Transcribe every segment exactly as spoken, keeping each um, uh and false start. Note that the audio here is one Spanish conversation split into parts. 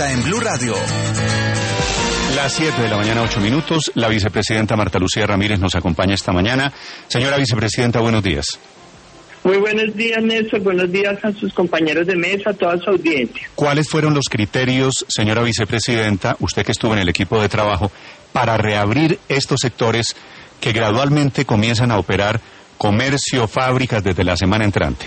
Agenda en Blue Radio. Las siete de la mañana, ocho minutos. La vicepresidenta Marta Lucía Ramírez nos acompaña esta mañana. Señora vicepresidenta, buenos días. Muy buenos días, Néstor. Buenos días a sus compañeros de mesa, a toda su audiencia. ¿Cuáles fueron los criterios, señora vicepresidenta, usted que estuvo en el equipo de trabajo, para reabrir estos sectores que gradualmente comienzan a operar comercio, fábricas desde la semana entrante?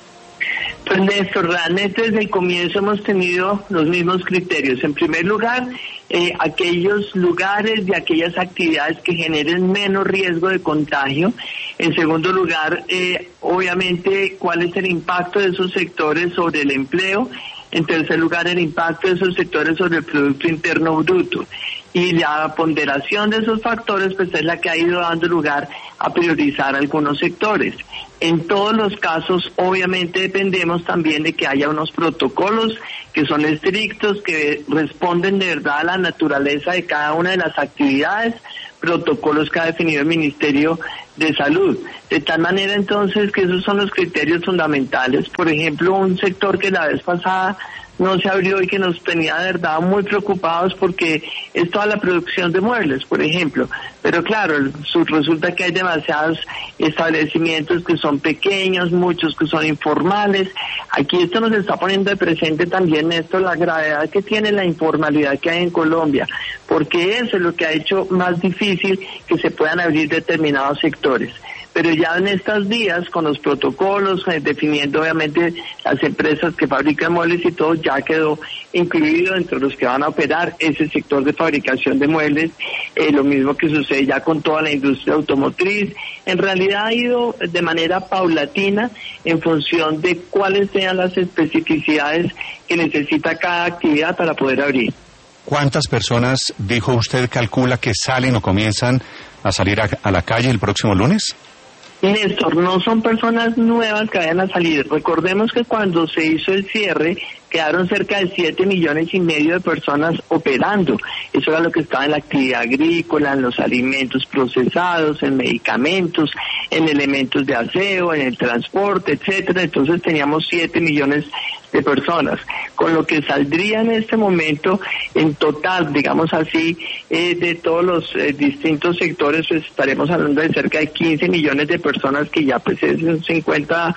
Pues Néstor, realmente desde el comienzo hemos tenido los mismos criterios. En primer lugar, eh, aquellos lugares y aquellas actividades que generen menos riesgo de contagio. En segundo lugar, eh, obviamente, cuál es el impacto de esos sectores sobre el empleo. En tercer lugar, el impacto de esos sectores sobre el Producto Interno Bruto. Y la ponderación de esos factores pues es la que ha ido dando lugar a priorizar algunos sectores. En todos los casos, obviamente, dependemos también de que haya unos protocolos que son estrictos, que responden de verdad a la naturaleza de cada una de las actividades, protocolos que ha definido el Ministerio de Salud. De tal manera, entonces, que esos son los criterios fundamentales. Por ejemplo, un sector que la vez pasada no se abrió y que nos tenía de verdad muy preocupados porque es toda la producción de muebles, por ejemplo. Pero claro, resulta que hay demasiados establecimientos que son pequeños, muchos que son informales. Aquí esto nos está poniendo de presente también, esto, la gravedad que tiene la informalidad que hay en Colombia, porque eso es lo que ha hecho más difícil que se puedan abrir determinados sectores. Pero ya en estos días, con los protocolos, eh, definiendo obviamente las empresas que fabrican muebles y todo, ya quedó incluido entre los que van a operar ese sector de fabricación de muebles, eh, lo mismo que sucede ya con toda la industria automotriz. En realidad ha ido de manera paulatina en función de cuáles sean las especificidades que necesita cada actividad para poder abrir. ¿Cuántas personas, dijo usted, calcula que salen o comienzan a salir a, a la calle el próximo lunes? Néstor, no son personas nuevas que vayan a salir. Recordemos que cuando se hizo el cierre, quedaron cerca de siete millones y medio de personas operando. Eso era lo que estaba en la actividad agrícola, en los alimentos procesados, en medicamentos, en elementos de aseo, en el transporte, etcétera. Entonces teníamos siete millones de personas, con lo que saldría en este momento en total, digamos así, eh, de todos los eh, distintos sectores, pues estaremos hablando de cerca de quince millones de personas, que ya pues es un cincuenta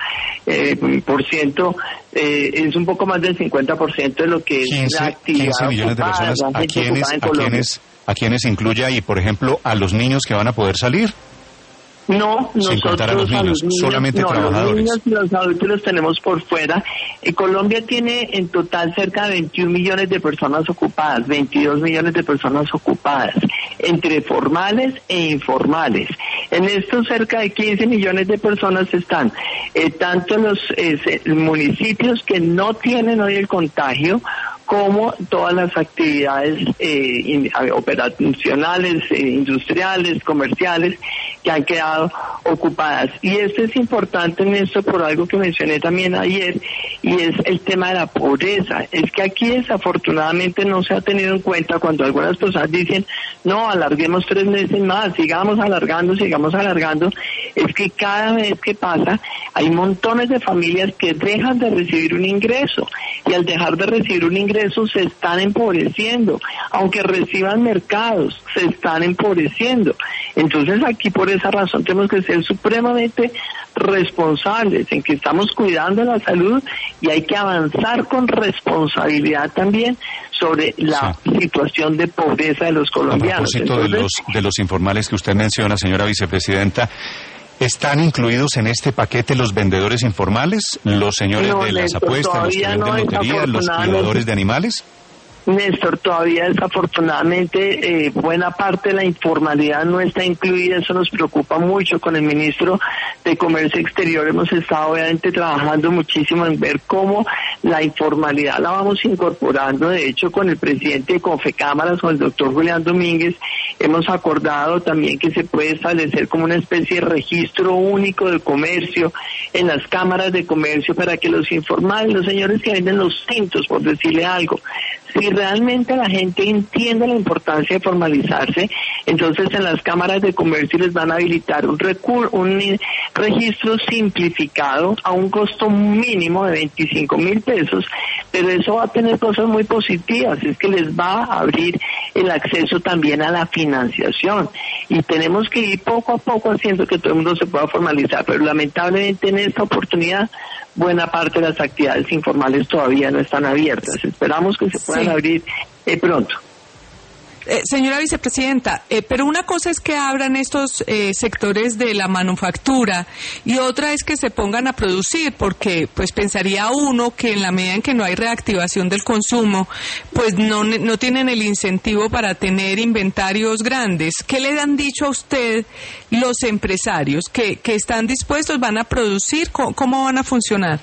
por ciento, eh, es un poco más del cincuenta por ciento de lo que es quince, la actividad quince millones ocupada, de personas. ¿A quiénes, a quiénes, a quiénes incluye ahí, por ejemplo, a los niños que van a poder salir? No, sin contar a los niños, a los niños solamente no, trabajadores. Los niños y los adultos los tenemos por fuera. Eh, Colombia tiene en total cerca de veintiún millones de personas ocupadas, veintidós millones de personas ocupadas, entre formales e informales. En estos cerca de quince millones de personas están eh, tanto los eh, municipios que no tienen hoy el contagio, como todas las actividades eh, in, operacionales, eh, industriales, comerciales, que han quedado ocupadas. Y esto es importante, en esto por algo que mencioné también ayer, y es el tema de la pobreza. Es que aquí desafortunadamente no se ha tenido en cuenta cuando algunas personas dicen, no, alarguemos tres meses más, sigamos alargando, sigamos alargando. Es que cada vez que pasa, hay montones de familias que dejan de recibir un ingreso, y al dejar de recibir un ingreso, se están empobreciendo, aunque reciban mercados, se están empobreciendo. Entonces aquí por esa razón tenemos que ser supremamente responsables en que estamos cuidando la salud, y hay que avanzar con responsabilidad también sobre la sí. situación de pobreza de los colombianos. A propósito Entonces, de los de los informales que usted menciona, señora vicepresidenta, ¿están incluidos en este paquete los vendedores informales, los señores no, de las Néstor, apuestas, los que venden no, lotería, los cuidadores de animales? Néstor, todavía desafortunadamente eh, buena parte de la informalidad no está incluida. Eso nos preocupa mucho. Con el ministro de Comercio Exterior hemos estado obviamente trabajando muchísimo en ver cómo la informalidad la vamos incorporando. De hecho, con el presidente de Confecámaras, con el doctor Julián Domínguez, hemos acordado también que se puede establecer como una especie de registro único de comercio en las cámaras de comercio, para que los informales, los señores que venden los tintos, por decirle algo, si realmente la gente entiende la importancia de formalizarse, entonces en las cámaras de comercio les van a habilitar un, recur- un registro simplificado a un costo mínimo de veinticinco mil pesos, pero eso va a tener cosas muy positivas, es que les va a abrir el acceso también a la financiación, y tenemos que ir poco a poco haciendo que todo el mundo se pueda formalizar, pero lamentablemente en esta oportunidad buena parte de las actividades informales todavía no están abiertas. Esperamos que se puedan sí. abrir eh, pronto. Eh, señora vicepresidenta, eh, pero una cosa es que abran estos eh, sectores de la manufactura y otra es que se pongan a producir, porque pues pensaría uno que en la medida en que no hay reactivación del consumo, pues no, no tienen el incentivo para tener inventarios grandes. ¿Qué le han dicho a usted los empresarios? ¿Que, que están dispuestos, van a producir? ¿Cómo, cómo van a funcionar?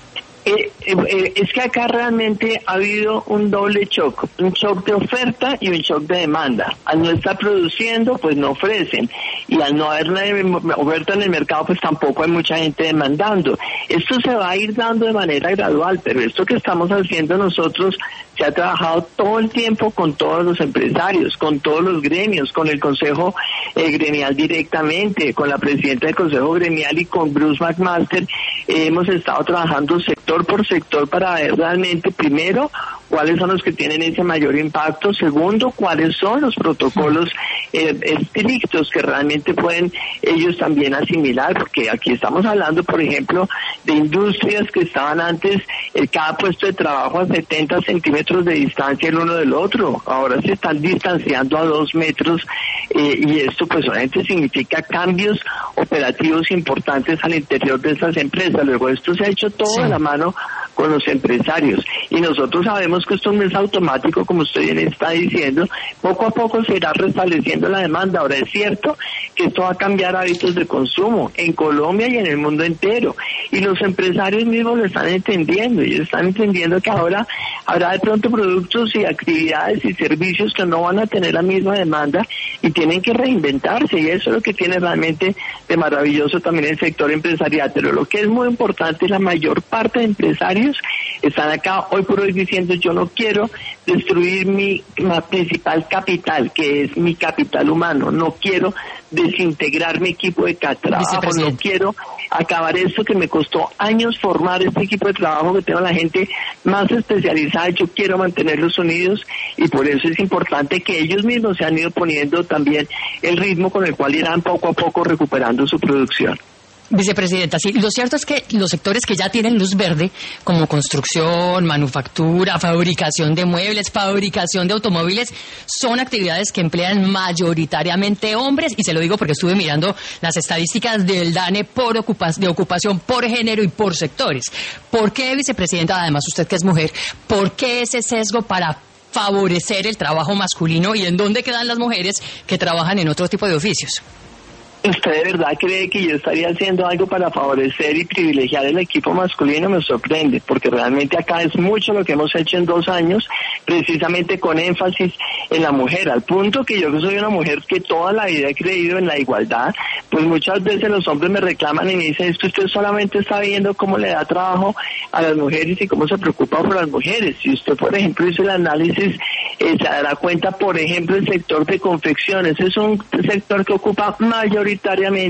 Eh, eh, es que acá realmente ha habido un doble shock, un shock de oferta y un shock de demanda. Al no estar produciendo, pues no ofrecen, y al no haber una oferta en el mercado, pues tampoco hay mucha gente demandando. Esto se va a ir dando de manera gradual, pero esto que estamos haciendo nosotros se ha trabajado todo el tiempo con todos los empresarios, con todos los gremios, con el Consejo eh, Gremial directamente, con la presidenta del Consejo Gremial y con Bruce McMaster. Eh, hemos estado trabajando sector por sector para ver realmente, primero, cuáles son los que tienen ese mayor impacto, segundo, cuáles son los protocolos eh, estrictos que realmente pueden ellos también asimilar, porque aquí estamos hablando, por ejemplo, de industrias que estaban antes, eh, cada puesto de trabajo a setenta centímetros de distancia el uno del otro, ahora se están distanciando a dos metros, eh, y esto pues obviamente significa cambios operativos importantes al interior de esas empresas. Luego esto se ha hecho todo sí. de la mano con los empresarios, y nosotros sabemos que esto no es automático, como usted bien está diciendo, poco a poco se irá restableciendo la demanda. Ahora es cierto que esto va a cambiar hábitos de consumo en Colombia y en el mundo entero, y los empresarios mismos lo están entendiendo, y están entendiendo que ahora habrá de pronto productos y actividades y servicios que no van a tener la misma demanda y tienen que reinventarse, y eso es lo que tiene realmente de maravilloso también el sector empresarial. Pero lo que es muy importante, la mayor parte de empresarios están acá hoy por hoy diciendo: yo no quiero destruir mi, mi principal capital, que es mi capital humano, no quiero desintegrar mi equipo de trabajo, no quiero acabar esto que me costó años formar, este equipo de trabajo que tengo la gente más especializada, yo quiero mantenerlos unidos, y por eso es importante que ellos mismos se han ido poniendo también el ritmo con el cual irán poco a poco recuperando su producción. Vicepresidenta, sí, lo cierto es que los sectores que ya tienen luz verde, como construcción, manufactura, fabricación de muebles, fabricación de automóviles, son actividades que emplean mayoritariamente hombres, y se lo digo porque estuve mirando las estadísticas del DANE por ocupa- de ocupación por género y por sectores. ¿Por qué, vicepresidenta, además usted que es mujer, por qué ese sesgo para favorecer el trabajo masculino, y en dónde quedan las mujeres que trabajan en otro tipo de oficios? ¿Usted de verdad cree que yo estaría haciendo algo para favorecer y privilegiar el equipo masculino? Me sorprende, porque realmente acá es mucho lo que hemos hecho en dos años, precisamente con énfasis en la mujer, al punto que yo que soy una mujer que toda la vida he creído en la igualdad, pues muchas veces los hombres me reclaman y me dicen: es que usted solamente está viendo cómo le da trabajo a las mujeres y cómo se preocupa por las mujeres. Si usted, por ejemplo, hizo el análisis, eh, se dará cuenta, por ejemplo, el sector de confecciones es un sector que ocupa mayoritariamente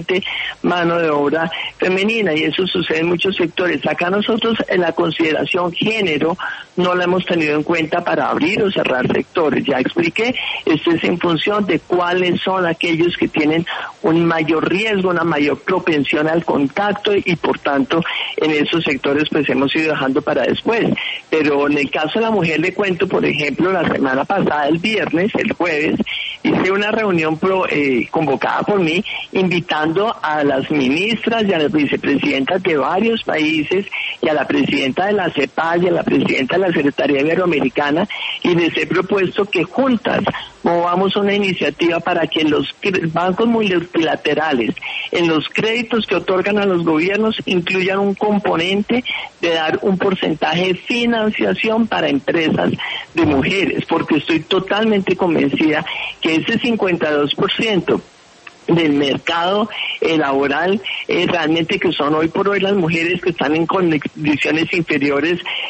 mano de obra femenina, y eso sucede en muchos sectores. Acá nosotros en la consideración género no la hemos tenido en cuenta para abrir o cerrar sectores. Ya expliqué, esto es en función de cuáles son aquellos que tienen un mayor riesgo, una mayor propensión al contacto, y por tanto en esos sectores pues hemos ido dejando para después. Pero en el caso de la mujer le cuento, por ejemplo, la semana pasada, el viernes, el jueves, hice una reunión pro, eh, convocada por mí, invitando a las ministras y a las vicepresidentas de varios países, y a la presidenta de la CEPAL y a la presidenta de la Secretaría Iberoamericana, y les he propuesto que juntas movamos una iniciativa para que en los bancos multilaterales, en los créditos que otorgan a los gobiernos, incluyan un componente de dar un porcentaje de financiación para empresas de mujeres, porque estoy totalmente convencida que ese cincuenta y dos por ciento del mercado eh, laboral, eh, realmente que son hoy por hoy las mujeres que están en condiciones inferiores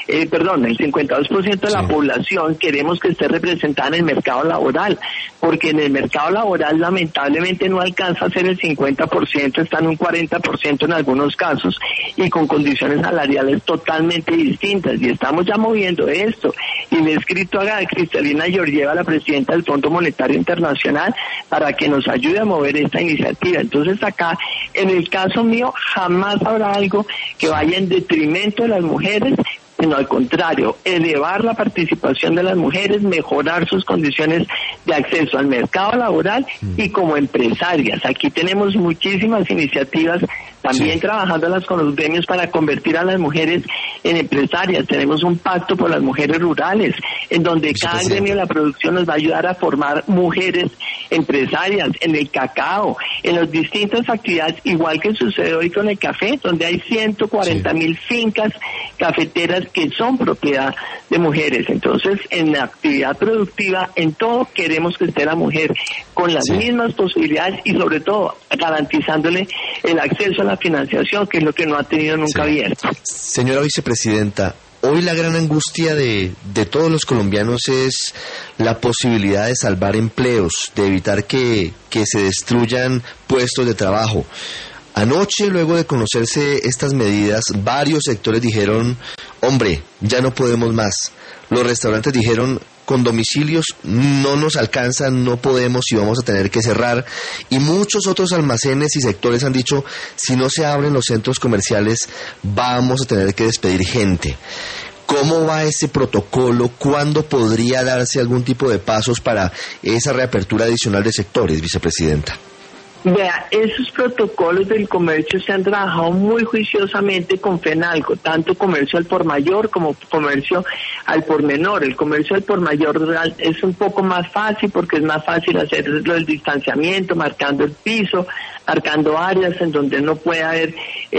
eh, perdón, el cincuenta y dos por ciento de la Sí. población queremos que esté representada en el mercado laboral, porque en el mercado laboral lamentablemente no alcanza a ser el cincuenta por ciento, está en un cuarenta por ciento en algunos casos y con condiciones salariales totalmente distintas, y estamos ya moviendo esto, y le he escrito a Cristalina Georgieva, la presidenta del Fondo Monetario Internacional, para que nos ayude a mover esta iniciativa. Entonces acá, en el caso mío, jamás habrá algo que vaya en detrimento de las mujeres, sino al contrario, elevar la participación de las mujeres, mejorar sus condiciones de acceso al mercado laboral y como empresarias. Aquí tenemos muchísimas iniciativas, también Sí. trabajándolas con los gremios para convertir a las mujeres en empresarias. Tenemos un pacto por las mujeres rurales, en donde cada gremio de la producción nos va a ayudar a formar mujeres empresarias, en el cacao, en las distintas actividades, igual que sucede hoy con el café, donde hay ciento cuarenta mil fincas cafeteras que son propiedad de mujeres. Entonces, en la actividad productiva, en todo queremos que esté la mujer con las Sí. mismas posibilidades y sobre todo garantizándole el acceso a la financiación, que es lo que no ha tenido nunca Sí. abierto. Señora vicepresidenta, hoy la gran angustia de, de todos los colombianos es la posibilidad de salvar empleos, de evitar que, que se destruyan puestos de trabajo. Anoche, luego de conocerse estas medidas, varios sectores dijeron, hombre, ya no podemos más. Los restaurantes dijeron, con domicilios no nos alcanzan, no podemos y vamos a tener que cerrar. Y muchos otros almacenes y sectores han dicho, si no se abren los centros comerciales, vamos a tener que despedir gente. ¿Cómo va ese protocolo? ¿Cuándo podría darse algún tipo de pasos para esa reapertura adicional de sectores, vicepresidenta? Vea, esos protocolos del comercio se han trabajado muy juiciosamente con FENALCO, tanto comercio al por mayor como comercio al por menor. El comercio al por mayor es un poco más fácil porque es más fácil hacerlo el distanciamiento, marcando el piso, marcando áreas en donde no puede haber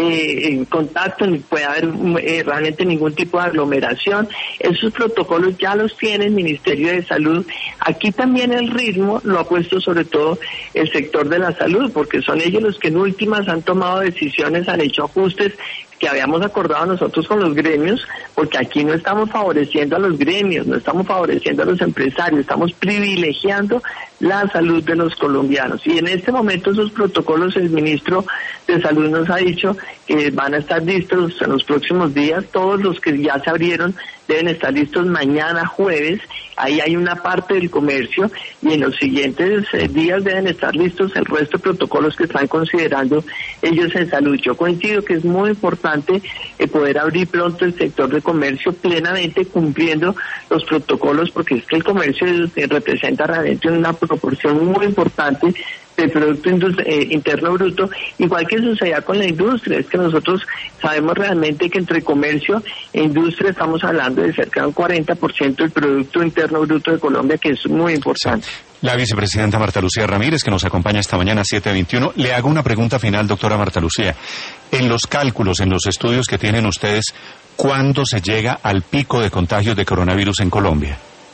eh, contacto, ni puede haber eh, realmente ningún tipo de aglomeración. Esos protocolos ya los tiene el Ministerio de Salud. Aquí también el ritmo lo ha puesto sobre todo el sector de la salud, porque son ellos los que en últimas han tomado decisiones, han hecho ajustes que habíamos acordado nosotros con los gremios, porque aquí no estamos favoreciendo a los gremios, no estamos favoreciendo a los empresarios, estamos privilegiando la salud de los colombianos. Y en este momento esos protocolos, el ministro de Salud nos ha dicho que van a estar listos en los próximos días. Todos los que ya se abrieron deben estar listos mañana jueves. Ahí hay una parte del comercio y en los siguientes eh, días deben estar listos el resto de protocolos que están considerando ellos en salud. Yo coincido que es muy importante eh, poder abrir pronto el sector de comercio plenamente cumpliendo los protocolos, porque es que el comercio eh, representa realmente una proporción muy importante del Producto eh, Interno Bruto, igual que sucedía con la industria. Es que nosotros sabemos realmente que entre comercio e industria estamos hablando de cerca de un cuarenta por ciento del Producto Interno Bruto de Colombia, que es muy importante. La vicepresidenta Marta Lucía Ramírez, que nos acompaña esta mañana a siete veintiuno. Le hago una pregunta final, doctora Marta Lucía. En los cálculos, en los estudios que tienen ustedes, ¿cuándo se llega al pico de contagios de coronavirus en Colombia?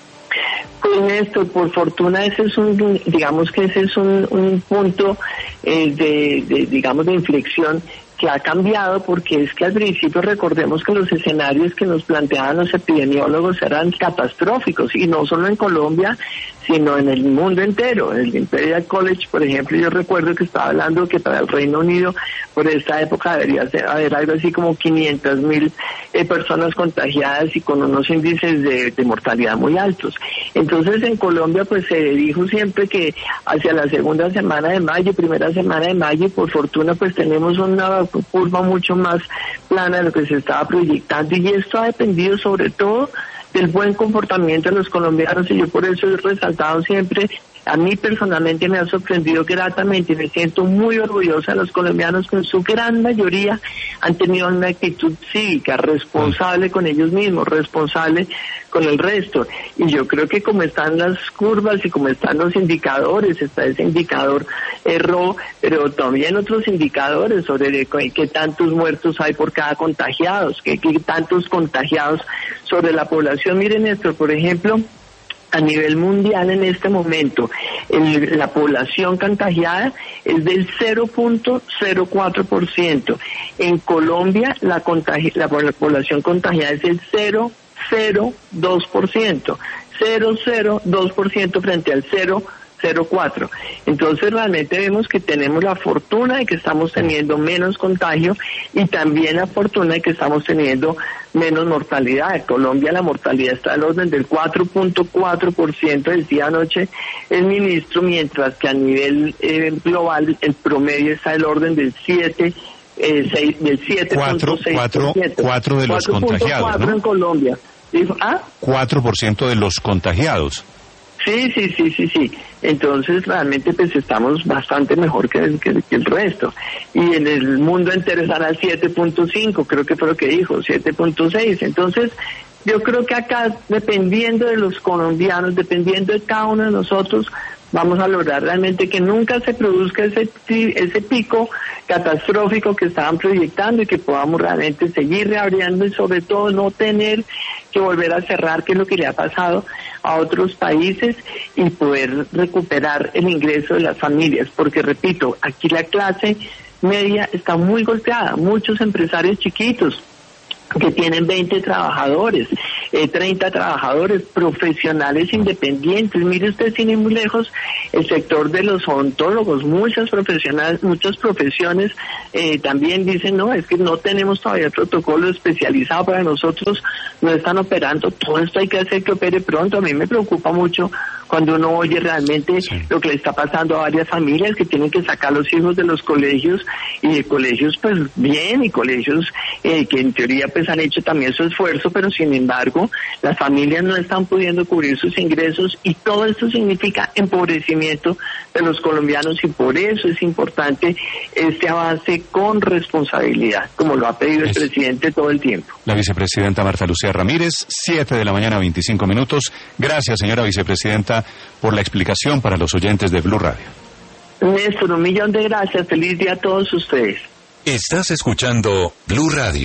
Pues Néstor, por fortuna ese es un, digamos que ese es un, un punto eh, de, de, digamos, de inflexión que ha cambiado, porque es que al principio recordemos que los escenarios que nos planteaban los epidemiólogos eran catastróficos, y no solo en Colombia, sino en el mundo entero. En el Imperial College, por ejemplo, yo recuerdo que estaba hablando que para el Reino Unido, por esta época, debería ser, haber algo así como quinientas mil eh, personas contagiadas y con unos índices de, de mortalidad muy altos. Entonces, en Colombia, pues se dijo siempre que hacia la segunda semana de mayo, primera semana de mayo, y por fortuna, pues tenemos una curva mucho más plana de lo que se estaba proyectando, y esto ha dependido sobre todo del buen comportamiento de los colombianos, y yo por eso he resaltado siempre, a mí personalmente me ha sorprendido gratamente y me siento muy orgullosa de los colombianos que en su gran mayoría han tenido una actitud cívica, responsable con ellos mismos, responsable con el resto. Y yo creo que como están las curvas y como están los indicadores, está ese indicador erró, pero también otros indicadores sobre qué tantos muertos hay por cada contagiados, qué, qué tantos contagiados sobre la población. Miren esto, por ejemplo, A nivel mundial en este momento, el, la población contagiada es del cero punto cero cuatro por ciento. En Colombia la, contagi la, la población contagiada es el cero punto cero dos por ciento. cero punto cero dos por ciento frente al cero punto cero cuatro. Entonces realmente vemos que tenemos la fortuna de que estamos teniendo menos contagio y también la fortuna de que estamos teniendo menos mortalidad. En Colombia la mortalidad está al orden del cuatro punto cuatro por ciento, decía anoche el ministro, mientras que a nivel eh, global el promedio está al orden del siete eh, seis, del siete punto seis por ciento. cuatro de los contagiados, ¿no? En Colombia. ¿Ah? cuatro por ciento de los contagiados. Sí, sí, sí, sí, sí. Entonces realmente pues estamos bastante mejor que el, que, que el resto. Y en el mundo entero están al siete punto cinco, creo que fue lo que dijo, siete punto seis. Entonces yo creo que acá, dependiendo de los colombianos, dependiendo de cada uno de nosotros, vamos a lograr realmente que nunca se produzca ese ese pico catastrófico que estaban proyectando y que podamos realmente seguir reabriendo y sobre todo no tener que volver a cerrar, que es lo que le ha pasado a otros países, y poder recuperar el ingreso de las familias, porque repito, aquí la clase media está muy golpeada, muchos empresarios chiquitos que tienen veinte trabajadores, eh, treinta trabajadores, profesionales independientes. Mire usted, sin ir muy lejos, el sector de los odontólogos, muchas profesionales, muchas profesiones eh, también dicen, no, es que no tenemos todavía protocolo especializado para nosotros, no están operando, todo esto hay que hacer que opere pronto. A mí me preocupa mucho cuando uno oye realmente sí. lo que le está pasando a varias familias que tienen que sacar a los hijos de los colegios, y de colegios pues bien, y colegios eh, que en teoría pues han hecho también su esfuerzo, pero sin embargo las familias no están pudiendo cubrir sus ingresos, y todo esto significa empobrecimiento de los colombianos, y por eso es importante este avance con responsabilidad, como lo ha pedido es. el presidente todo el tiempo. La vicepresidenta Marta Lucía Ramírez, siete de la mañana, veinticinco minutos. Gracias, señora vicepresidenta, por la explicación para los oyentes de Blue Radio. Néstor, un millón de gracias. Feliz día a todos ustedes. Estás escuchando Blue Radio.